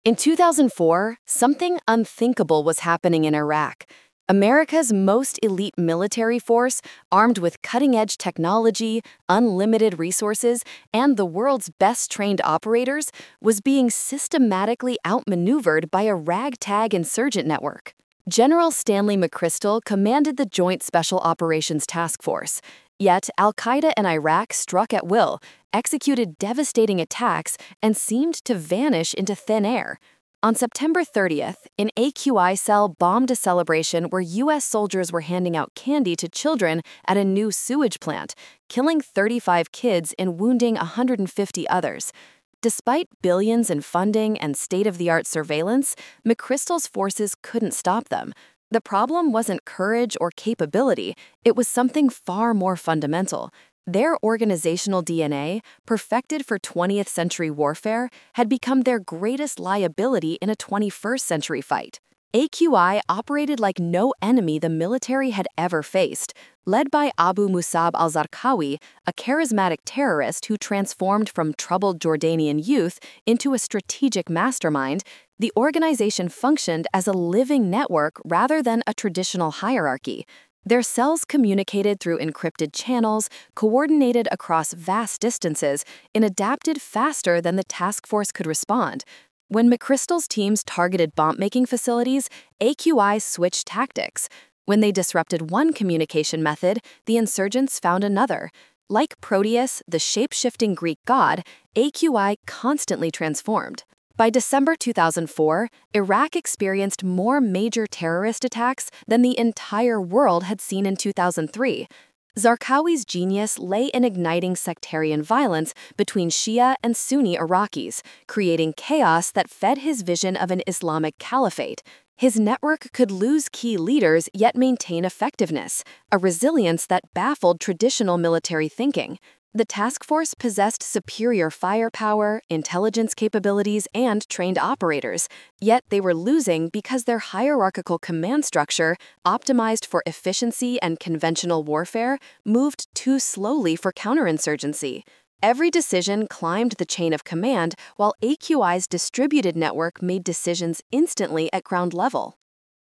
In 2004, something unthinkable was happening in Iraq. America's most elite military force, armed with cutting-edge technology, unlimited resources, and the world's best-trained operators, was being systematically outmaneuvered by a ragtag insurgent network. General Stanley McChrystal commanded the Joint Special Operations Task Force. Yet, al-Qaeda in Iraq struck at will, executed devastating attacks, and seemed to vanish into thin air. On September 30th, an AQI cell bombed a celebration where U.S. soldiers were handing out candy to children at a new sewage plant, killing 35 kids and wounding 150 others. Despite billions in funding and state-of-the-art surveillance, McChrystal's forces couldn't stop them. The problem wasn't courage or capability, it was something far more fundamental. Their organizational DNA, perfected for 20th century warfare, had become their greatest liability in a 21st century fight. AQI operated like no enemy the military had ever faced. Led by Abu Musab al-Zarqawi, a charismatic terrorist who transformed from troubled Jordanian youth into a strategic mastermind, the organization functioned as a living network rather than a traditional hierarchy. Their cells communicated through encrypted channels, coordinated across vast distances, and adapted faster than the task force could respond. When McChrystal's teams targeted bomb-making facilities, AQI switched tactics. When they disrupted one communication method, the insurgents found another. Like Proteus, the shape-shifting Greek god, AQI constantly transformed. By December 2004, Iraq experienced more major terrorist attacks than the entire world had seen in 2003. Zarqawi's genius lay in igniting sectarian violence between Shia and Sunni Iraqis, creating chaos that fed his vision of an Islamic caliphate. His network could lose key leaders yet maintain effectiveness, a resilience that baffled traditional military thinking. The task force possessed superior firepower, intelligence capabilities, and trained operators, yet they were losing because their hierarchical command structure, optimized for efficiency and conventional warfare, moved too slowly for counterinsurgency. Every decision climbed the chain of command, while AQI's distributed network made decisions instantly at ground level.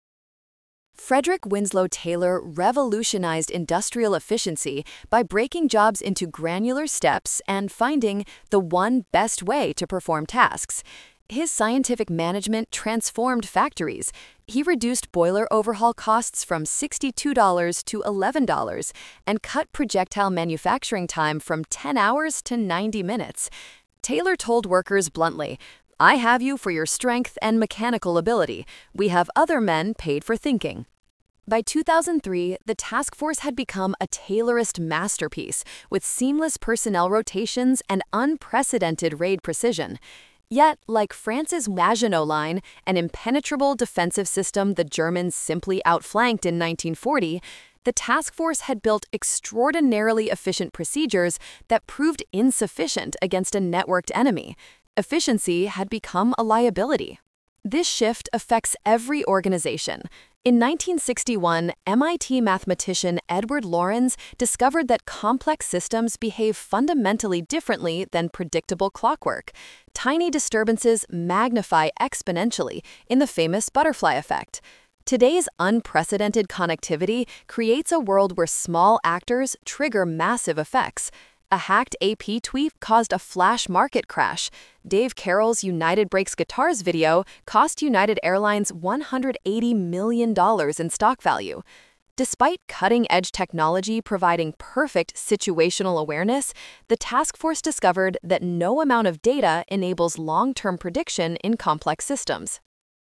Frederick Winslow Taylor revolutionized industrial efficiency by breaking jobs into granular steps and finding the one best way to perform tasks. His scientific management transformed factories. He reduced boiler overhaul costs from $62 to $11 and cut projectile manufacturing time from 10 hours to 90 minutes. Taylor told workers bluntly, "I have you for your strength and mechanical ability. We have other men paid for thinking." By 2003, the task force had become a Taylorist masterpiece with seamless personnel rotations and unprecedented raid precision. Yet, like France's Maginot Line, an impenetrable defensive system the Germans simply outflanked in 1940, the task force had built extraordinarily efficient procedures that proved insufficient against a networked enemy. Efficiency had become a liability. This shift affects every organization. In 1961, MIT mathematician Edward Lorenz discovered that complex systems behave fundamentally differently than predictable clockwork. Tiny disturbances magnify exponentially in the famous butterfly effect. Today's unprecedented connectivity creates a world where small actors trigger massive effects. A hacked AP tweet caused a flash market crash. Dave Carroll's United Breaks Guitars video cost United Airlines $180 million in stock value. Despite cutting-edge technology providing perfect situational awareness, the task force discovered that no amount of data enables long-term prediction in complex systems.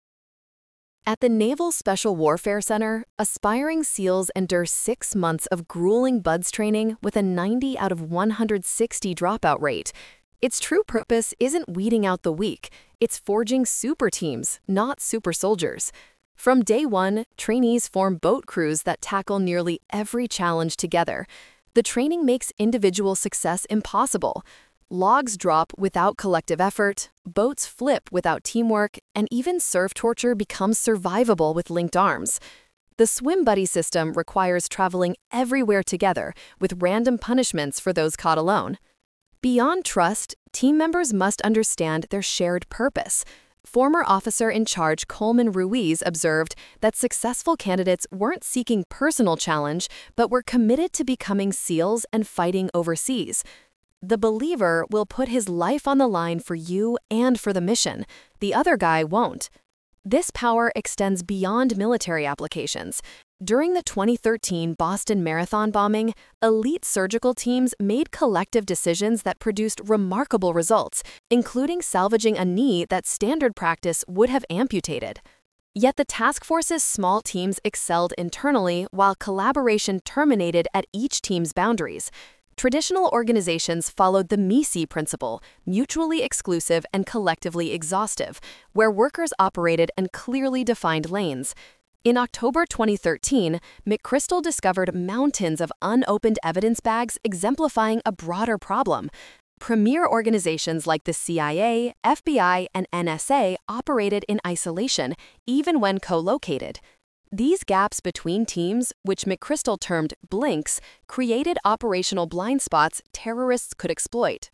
At the Naval Special Warfare Center, aspiring SEALs endure 6 months of grueling BUDS training with a 90 out of 160 dropout rate. Its true purpose isn't weeding out the weak, it's forging super teams, not super soldiers. From day one, trainees form boat crews that tackle nearly every challenge together. The training makes individual success impossible. Logs drop without collective effort, boats flip without teamwork, and even surf torture becomes survivable with linked arms. The Swim Buddy system requires traveling everywhere together, with random punishments for those caught alone. Beyond trust, team members must understand their shared purpose. Former officer in charge Coleman Ruiz observed that successful candidates weren't seeking personal challenge, but were committed to becoming SEALs and fighting overseas. The believer will put his life on the line for you and for the mission. The other guy won't. This power extends beyond military applications. During the 2013 Boston Marathon bombing, elite surgical teams made collective decisions that produced remarkable results, including salvaging a knee that standard practice would have amputated. Yet the task force's small teams excelled internally while collaboration terminated at each team's boundaries. Traditional organizations followed the MISI principle, mutually exclusive and collectively exhaustive, where workers operated in clearly defined lanes. In October 2013, McChrystal discovered mountains of unopened evidence bags exemplifying a broader problem. Premier organizations like the CIA, FBI, and NSA operated in isolation, even when co-located. These gaps between teams, which McChrystal termed blinks, created operational blind spots terrorists could exploit.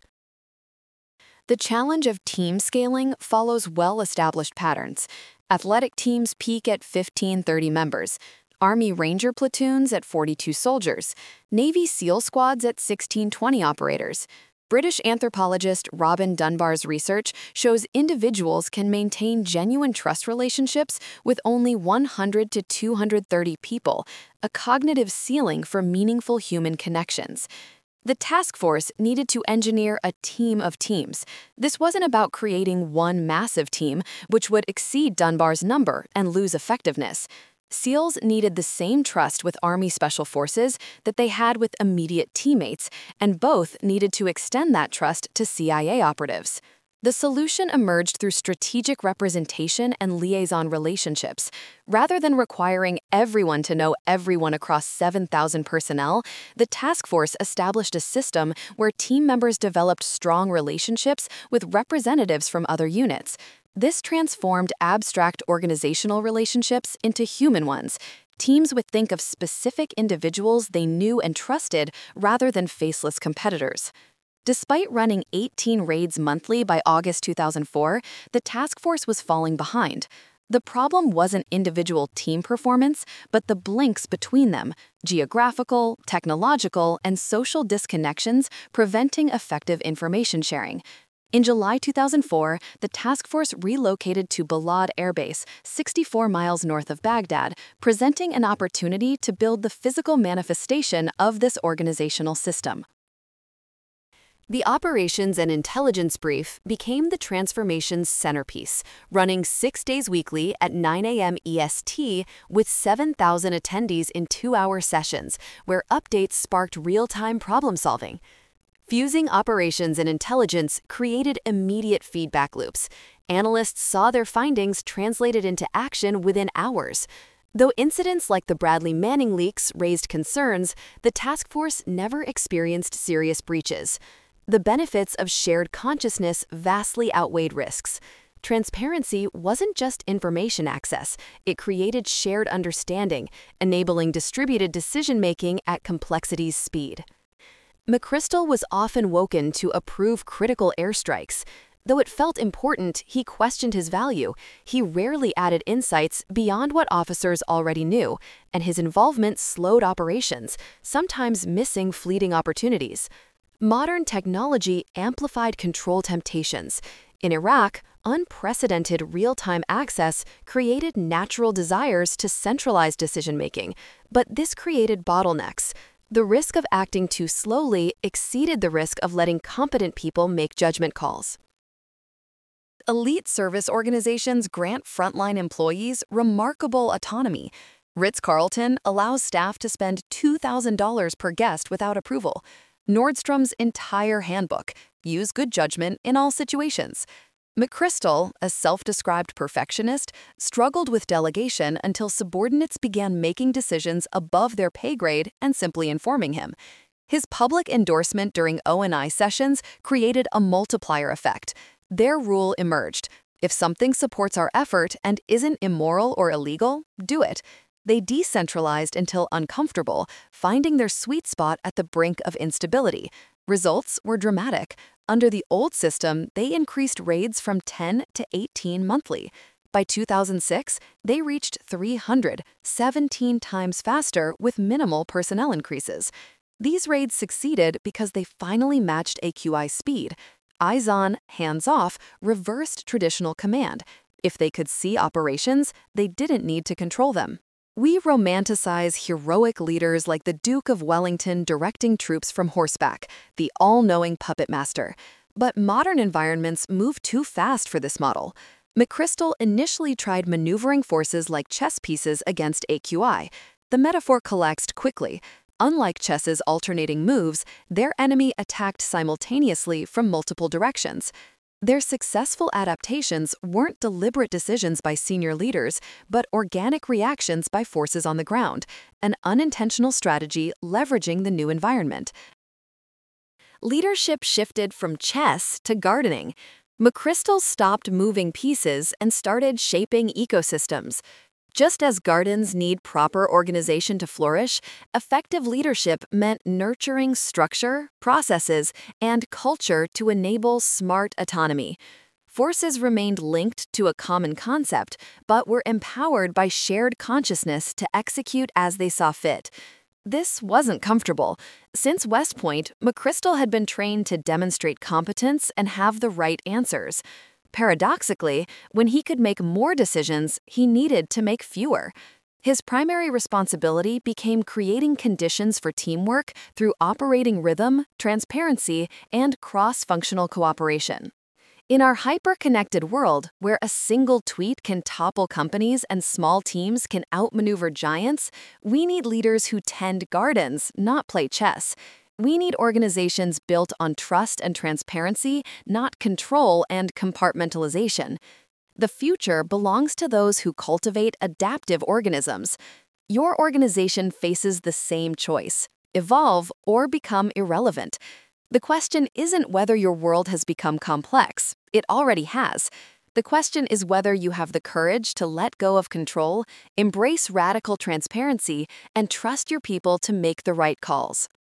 The challenge of team scaling follows well-established patterns. Athletic teams peak at 15-30 members, Army Ranger platoons at 42 soldiers, Navy SEAL squads at 16-20 operators. British anthropologist Robin Dunbar's research shows individuals can maintain genuine trust relationships with only 100 to 230 people, a cognitive ceiling for meaningful human connections. The task force needed to engineer a team of teams. This wasn't about creating one massive team, which would exceed Dunbar's number and lose effectiveness. SEALs needed the same trust with Army Special Forces that they had with immediate teammates, and both needed to extend that trust to CIA operatives. The solution emerged through strategic representation and liaison relationships. Rather than requiring everyone to know everyone across 7,000 personnel, the task force established a system where team members developed strong relationships with representatives from other units. This transformed abstract organizational relationships into human ones. Teams would think of specific individuals they knew and trusted rather than faceless competitors. Despite running 18 raids monthly by August 2004, the task force was falling behind. The problem wasn't individual team performance, but the blinks between them, geographical, technological, and social disconnections preventing effective information sharing. In July 2004, the task force relocated to Balad Air Base, 64 miles north of Baghdad, presenting an opportunity to build the physical manifestation of this organizational system. The Operations and Intelligence Brief became the transformation's centerpiece, running 6 days weekly at 9 a.m. EST with 7,000 attendees in 2-hour sessions, where updates sparked real-time problem-solving. Fusing operations and intelligence created immediate feedback loops. Analysts saw their findings translated into action within hours. Though incidents like the Bradley Manning leaks raised concerns, the task force never experienced serious breaches. The benefits of shared consciousness vastly outweighed risks. Transparency wasn't just information access, it created shared understanding, enabling distributed decision-making at complexity's speed. McChrystal was often woken to approve critical airstrikes. Though it felt important, he questioned his value. He rarely added insights beyond what officers already knew, and his involvement slowed operations, sometimes missing fleeting opportunities. Modern technology amplified control temptations. In Iraq, unprecedented real-time access created natural desires to centralize decision-making, but this created bottlenecks. The risk of acting too slowly exceeded the risk of letting competent people make judgment calls. Elite service organizations grant frontline employees remarkable autonomy. Ritz-Carlton allows staff to spend $2,000 per guest without approval. Nordstrom's entire handbook, use good judgment in all situations. McChrystal, a self-described perfectionist, struggled with delegation until subordinates began making decisions above their pay grade and simply informing him. His public endorsement during O&I sessions created a multiplier effect. Their rule emerged: if something supports our effort and isn't immoral or illegal, do it. They decentralized until uncomfortable, finding their sweet spot at the brink of instability. Results were dramatic. Under the old system, they increased raids from 10 to 18 monthly. By 2006, they reached 300, 17 times faster with minimal personnel increases. These raids succeeded because they finally matched AQI speed. Eyes on, hands off reversed traditional command. If they could see operations, they didn't need to control them. We romanticize heroic leaders like the Duke of Wellington directing troops from horseback, the all-knowing puppet master. But modern environments move too fast for this model. McChrystal initially tried maneuvering forces like chess pieces against AQI. The metaphor collapsed quickly. Unlike chess's alternating moves, their enemy attacked simultaneously from multiple directions. Their successful adaptations weren't deliberate decisions by senior leaders, but organic reactions by forces on the ground, an unintentional strategy leveraging the new environment. Leadership shifted from chess to gardening. McChrystal stopped moving pieces and started shaping ecosystems. Just as gardens need proper organization to flourish, effective leadership meant nurturing structure, processes, and culture to enable smart autonomy. Forces remained linked to a common concept, but were empowered by shared consciousness to execute as they saw fit. This wasn't comfortable. Since West Point, McChrystal had been trained to demonstrate competence and have the right answers. Paradoxically, when he could make more decisions, he needed to make fewer. His primary responsibility became creating conditions for teamwork through operating rhythm, transparency, and cross-functional cooperation. In our hyper-connected world, where a single tweet can topple companies and small teams can outmaneuver giants, we need leaders who tend gardens, not play chess. We need organizations built on trust and transparency, not control and compartmentalization. The future belongs to those who cultivate adaptive organisms. Your organization faces the same choice: evolve or become irrelevant. The question isn't whether your world has become complex. It already has. The question is whether you have the courage to let go of control, embrace radical transparency, and trust your people to make the right calls.